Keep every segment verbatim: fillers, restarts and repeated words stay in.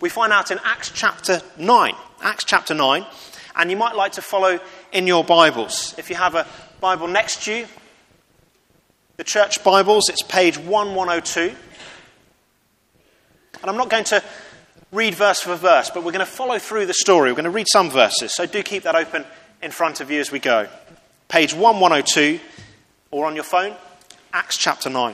we find out in Acts chapter nine. Acts chapter nine. And you might like to follow in your Bibles. If you have a Bible next to you, the church Bibles, it's page eleven oh two. And I'm not going to read verse for verse, but we're going to follow through the story. We're going to read some verses, so do keep that open in front of you as we go. Page eleven oh two, or on your phone, Acts chapter nine.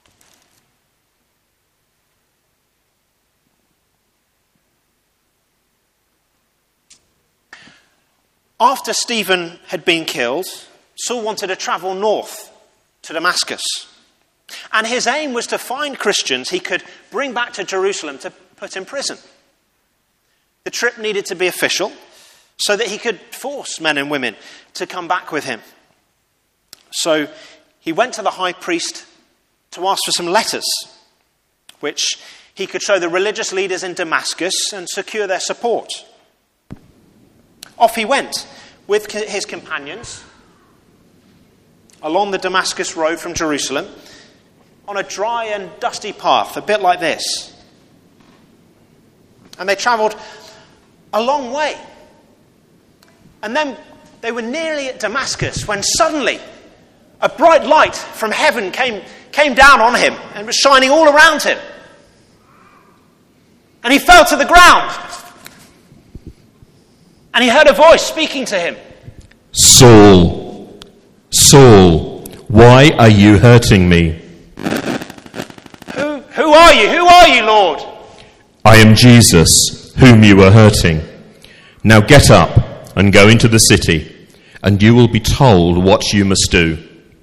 After Stephen had been killed, Saul wanted to travel north to Damascus. And his aim was to find Christians he could bring back to Jerusalem to put in prison. The trip needed to be official so that he could force men and women to come back with him. So he went to the high priest to ask for some letters, which he could show the religious leaders in Damascus and secure their support. Off he went with his companions along the Damascus road from Jerusalem on a dry and dusty path, a bit like this. And they travelled a long way. And then they were nearly at Damascus when suddenly a bright light from heaven came, came down on him and was shining all around him. And he fell to the ground. And he heard a voice speaking to him. Saul, Saul, why are you hurting me? Who, who are you? Who are you, Lord? I am Jesus, whom you are hurting. Now get up and go into the city, and you will be told what you must do.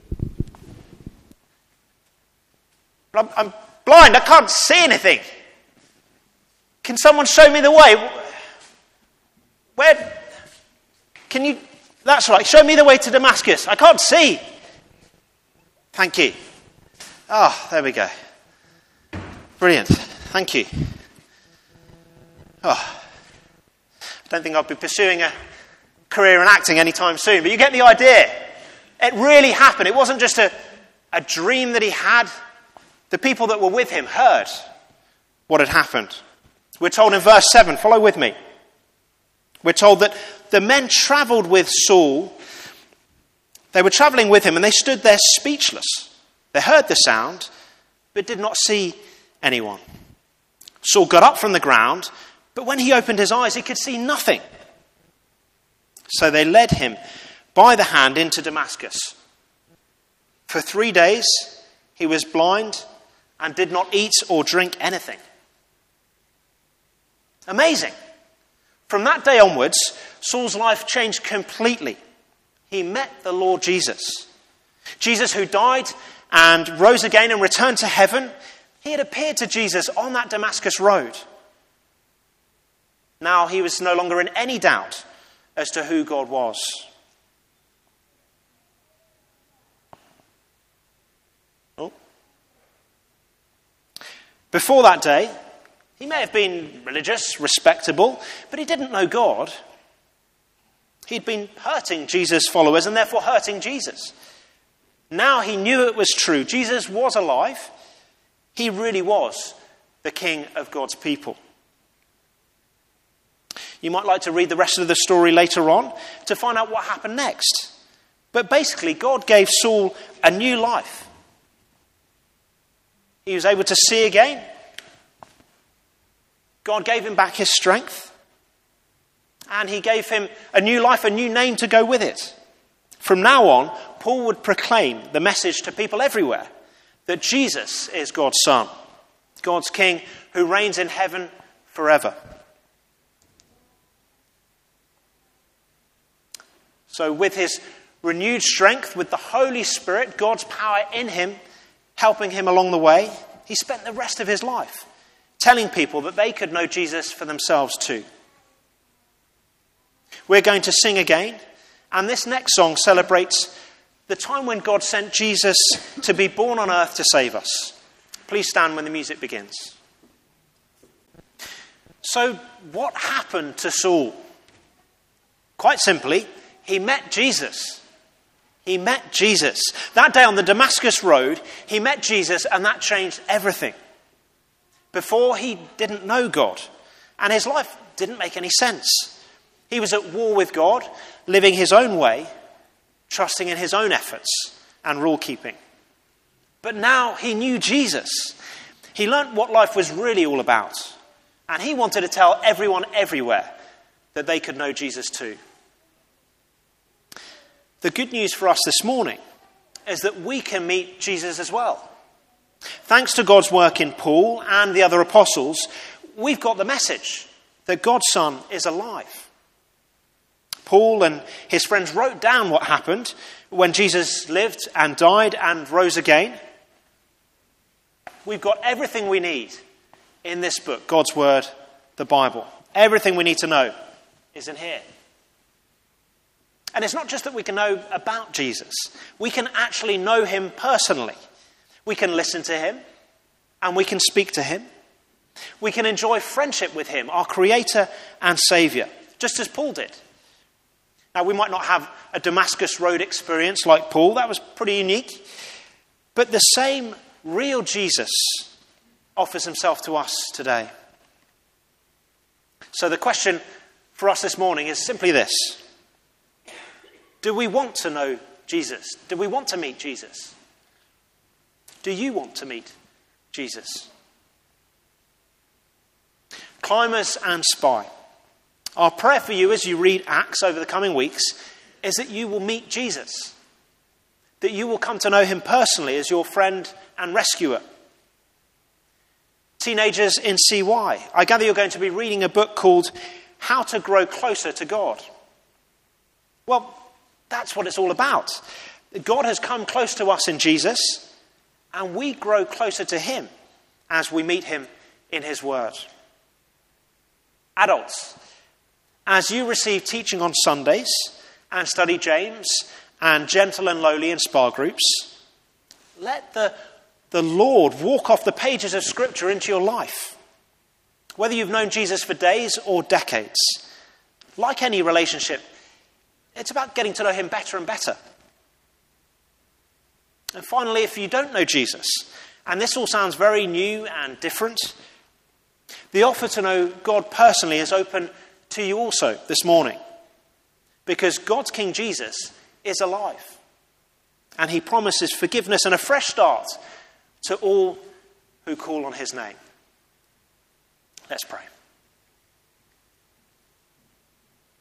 I'm, I'm blind. I can't see anything. Can someone show me the way? Where? Can you? That's right. Show me the way to Damascus. I can't see. Thank you. Ah, oh, there we go. Brilliant. Thank you. Oh, I don't think I'll be pursuing a career in acting anytime soon, but you get the idea. It really happened. It wasn't just a, a dream that he had. The people that were with him heard what had happened. We're told in verse seven, follow with me. We're told that the men travelled with Saul. They were travelling with him and they stood there speechless. They heard the sound, but did not see anyone. Saul got up from the ground, but when he opened his eyes, he could see nothing. So they led him by the hand into Damascus. For three days, he was blind and did not eat or drink anything. Amazing. From that day onwards, Saul's life changed completely. He met the Lord Jesus. Jesus, who died and rose again and returned to heaven, he had appeared to Jesus on that Damascus road. Now he was no longer in any doubt as to who God was. Oh. Before that day, he may have been religious, respectable, but he didn't know God. He'd been hurting Jesus' followers and therefore hurting Jesus. Now he knew it was true. Jesus was alive. He really was the King of God's people. You might like to read the rest of the story later on to find out what happened next. But basically, God gave Saul a new life. He was able to see again. God gave him back his strength. And he gave him a new life, a new name to go with it. From now on, Paul would proclaim the message to people everywhere that Jesus is God's Son, God's King who reigns in heaven forever. So with his renewed strength, with the Holy Spirit, God's power in him, helping him along the way, he spent the rest of his life telling people that they could know Jesus for themselves too. We're going to sing again, and this next song celebrates the time when God sent Jesus to be born on earth to save us. Please stand when the music begins. So, what happened to Saul? Quite simply, he met Jesus. He met Jesus. That day on the Damascus road, he met Jesus, and that changed everything. Before, he didn't know God, and his life didn't make any sense. He was at war with God, living his own way, trusting in his own efforts and rule-keeping. But now he knew Jesus. He learnt what life was really all about, and he wanted to tell everyone everywhere that they could know Jesus too. The good news for us this morning is that we can meet Jesus as well. Thanks to God's work in Paul and the other apostles, we've got the message that God's Son is alive. Paul and his friends wrote down what happened when Jesus lived and died and rose again. We've got everything we need in this book, God's Word, the Bible. Everything we need to know is in here. And it's not just that we can know about Jesus. We can actually know him personally. We can listen to him and we can speak to him. We can enjoy friendship with him, our Creator and Saviour, just as Paul did. Now, we might not have a Damascus Road experience like Paul. That was pretty unique. But the same real Jesus offers himself to us today. So the question for us this morning is simply this. Do we want to know Jesus? Do we want to meet Jesus? Do you want to meet Jesus? Climbers and Spy, our prayer for you as you read Acts over the coming weeks is that you will meet Jesus, that you will come to know him personally as your friend and rescuer. Teenagers in C Y, I gather you're going to be reading a book called How to Grow Closer to God. Well, that's what it's all about. God has come close to us in Jesus, and we grow closer to him as we meet him in his word. Adults, as you receive teaching on Sundays and study James and Gentle and Lowly in Spa groups, let the, the Lord walk off the pages of Scripture into your life. Whether you've known Jesus for days or decades, like any relationship, it's about getting to know him better and better. And finally, if you don't know Jesus, and this all sounds very new and different, the offer to know God personally is open to you also this morning. Because God's King Jesus is alive. And he promises forgiveness and a fresh start to all who call on his name. Let's pray.